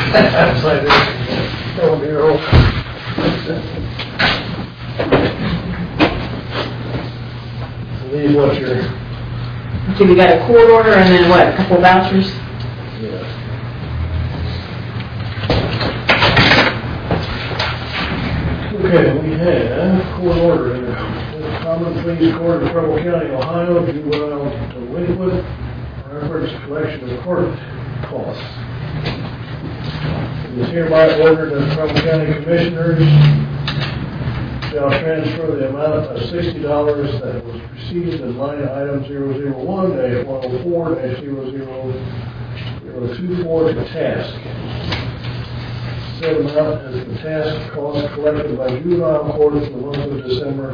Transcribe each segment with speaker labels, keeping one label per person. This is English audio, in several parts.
Speaker 1: That's like this. 12-year-old. These what your...
Speaker 2: So we got a court order and then what, a couple of vouchers?
Speaker 1: Yeah. Okay, we have court order in the Common Pleas Court of Trumbull County, Ohio, juvenile delinquent reference collection of court costs. It is hereby ordered that Trumbull County Commissioners shall transfer the amount of $60 that was received in line item 001-104-0024 to task. Said amount as the task cost collected by juvenile court for the month of December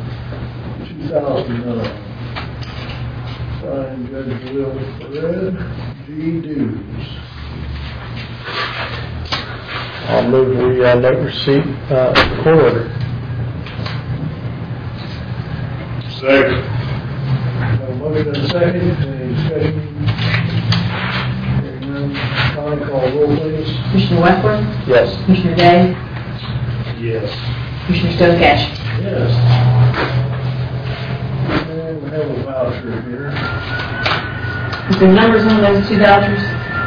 Speaker 1: 2009. Signed, Judge Wilfred G. Dews.
Speaker 3: I'll move the note receipt court order.
Speaker 1: Second. A motion and a second. Any discussion? Hearing none. Connie, call roll, please.
Speaker 2: Commissioner Westbrook?
Speaker 3: Yes.
Speaker 2: Commissioner Day?
Speaker 1: Yes.
Speaker 2: Commissioner Stonecash?
Speaker 1: Yes. And we have a voucher here.
Speaker 2: Is there numbers on those two vouchers?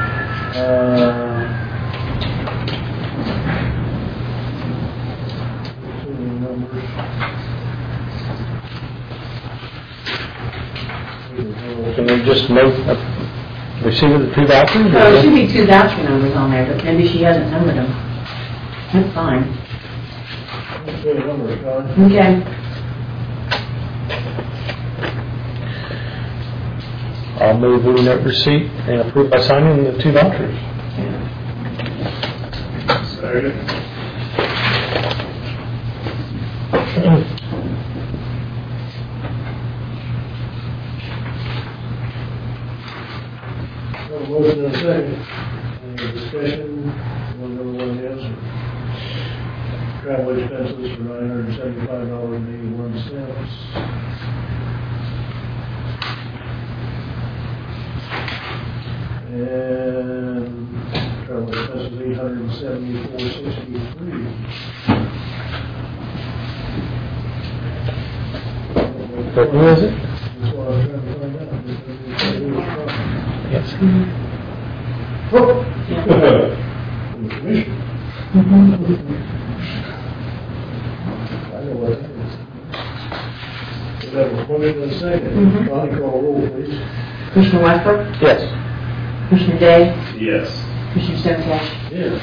Speaker 1: Numbers.
Speaker 3: Can we just note receipt of the two vouchers?
Speaker 2: Oh, there should be two voucher numbers on there, but maybe she hasn't numbered them. That's fine.
Speaker 1: Okay, numbers, Connie.
Speaker 2: Okay.
Speaker 3: I'll move the note receipt and approve by signing the two vouchers.
Speaker 1: Second. Motion and a second. Any discussion? One number one is travel expenses for $975.81. And travel expenses $874.63.
Speaker 3: But who is it?
Speaker 1: That's what I was trying to find out.
Speaker 3: Yes.
Speaker 1: From the commission. I know what that is. We have a motion and a second. Connie, call roll, please.
Speaker 2: Commissioner Westbrook?
Speaker 3: Yes.
Speaker 2: Commissioner Day?
Speaker 1: Yes.
Speaker 2: Commissioner Stonecash?
Speaker 1: Yes.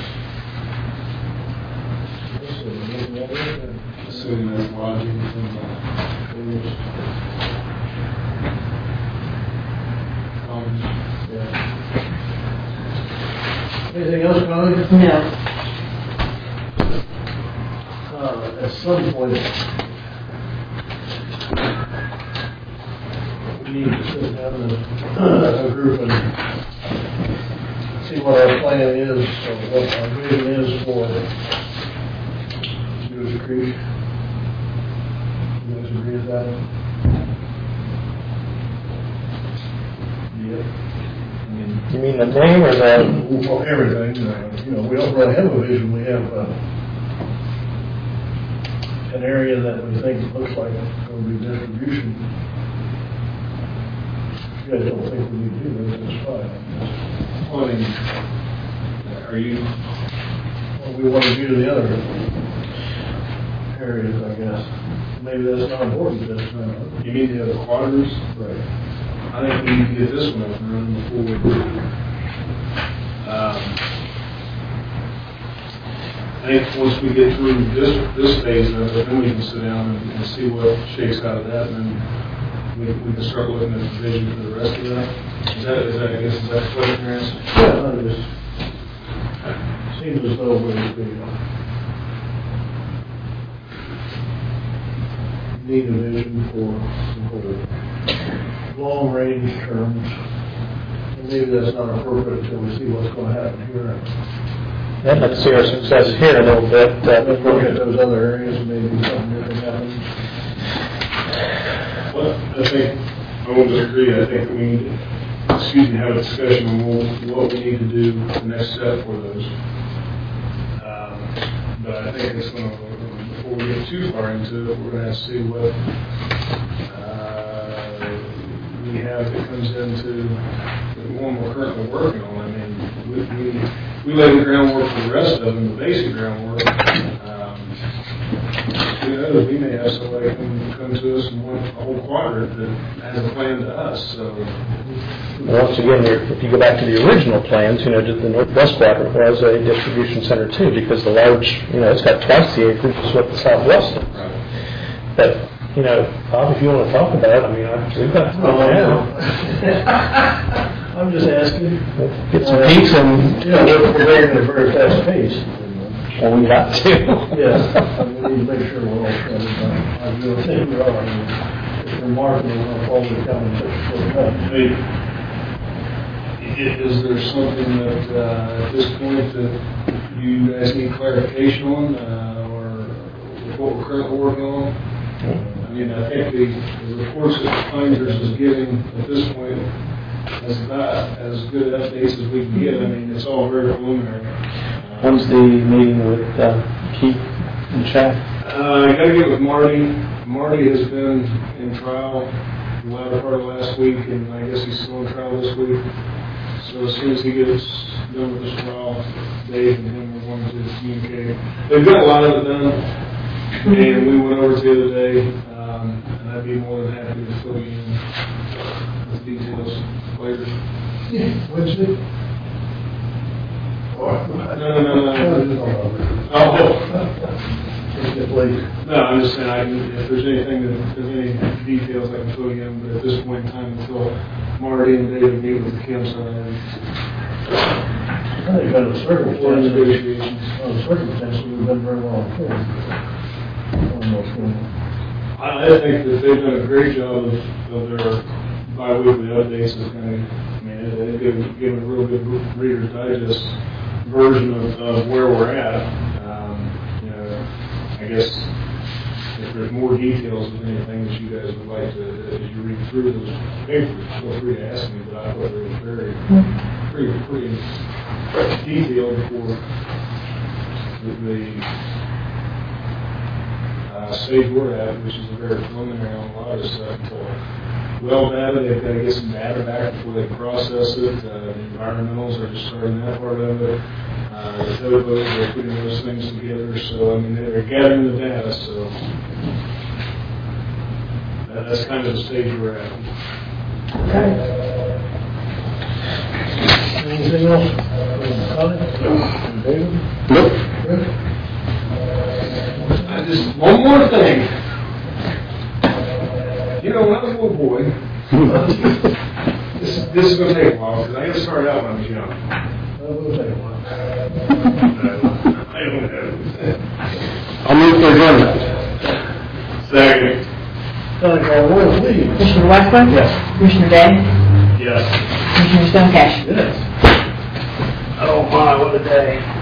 Speaker 4: Assuming that's lodging from
Speaker 1: Anything else, Connie?
Speaker 2: No.
Speaker 1: At some point, we need to sit down as a group and see what our plan is, or what our vision is for Jewish Creek. You guys agree with that? Yeah.
Speaker 3: You mean the name or the?
Speaker 1: Well, everything. We don't really have a vision. We have an area that we think looks like it's going to be distribution. If you guys don't think we need to do this, that's fine.
Speaker 4: Well, I mean, are you?
Speaker 1: Well, we want to do the other areas, I guess. Maybe that's not important. That's not.
Speaker 4: You mean the other quarters?
Speaker 1: Right.
Speaker 4: I think we need to get this one up and running before we do. I think once we get through this phase of it, then we can sit down and see what shakes out of that, and then we can start looking at the vision for the rest of that. Is that I guess, is that the question you're asking?
Speaker 1: Yeah, it just seems as though we need a vision for long-range terms. And maybe that's not appropriate until we see what's going to happen here.
Speaker 3: I'd like to see our success here a little bit.
Speaker 1: Let's look at those other areas and maybe something different happens.
Speaker 4: Well, I think I won't disagree. I think that we need to have a discussion on what we need to do, the next step for those. But I think it's going to, before we get too far into it, we're going to have to see what we have that comes into the one we're currently working on. I mean, we lay the groundwork for the rest of them, the basic groundwork. We may have somebody come to us and want a whole quadrant that has a plan to us. So,
Speaker 3: once again, if you go back to the original plans, the northwest quadrant was a distribution center too, because the large, it's got twice the acreage as what the southwest is.
Speaker 4: right.
Speaker 3: But, Bob, if you want to talk about it, I mean, we've got
Speaker 1: I'm just asking.
Speaker 3: Get some pizza and...
Speaker 1: We're going at a very fast pace.
Speaker 3: Well, we got to.
Speaker 1: Yes, we need to make sure we're all covered. I really think we are. I mean, it's remarkable how far we've come in such a short time.
Speaker 4: Is there something that at this point that you guys need clarification on, or what we're currently working on? I mean, I think the reports that Finders is giving at this point is about as good updates as we can get. I mean, it's all very preliminary.
Speaker 3: When's the meeting with Keith and Chad?
Speaker 4: I got to get with Marty. Marty has been in trial the latter part of last week, and I guess he's still in trial this week. So as soon as he gets done with this trial, Dave and him are going to communicate. They've got a lot of it done, and we went over it the other day, and I'd be more than happy to fill you in with details later.
Speaker 1: Yeah, Wednesday?
Speaker 4: No. No, I'm just saying, if there's anything if there's any details I can fill you in, but at this point in time, until Marty and David meet with the Kims on it.
Speaker 1: I think under the circumstances, we've been very well informed.
Speaker 4: I think that they've done a great job of their bi-weekly updates. They've given a real good Reader's Digest version of where we're at. I guess if there's more details of anything that you guys would like to, as you read through those papers, feel free to ask me. But I thought they were pretty detailed for the stage we're at, which is a very preliminary on a lot of stuff. Well data, they've got to get some data back before they process it. The environmentals are just starting that part of it. The towboats, they're putting those things together. So, they're gathering the data. So, that's kind of the stage we're at.
Speaker 1: Okay. Anything else? David?
Speaker 3: Nope.
Speaker 4: One more thing. When I was a little boy, this is going to take a while because I got to start out when I was young.
Speaker 1: It'll take a while.
Speaker 4: I don't know.
Speaker 3: I'll move for adjournment.
Speaker 4: Second.
Speaker 1: Roll, please.
Speaker 2: Commissioner Westbrook?
Speaker 3: Yes.
Speaker 2: Commissioner Day?
Speaker 4: Yes.
Speaker 2: Commissioner Stonecash?
Speaker 1: Yes. Oh my, what a day.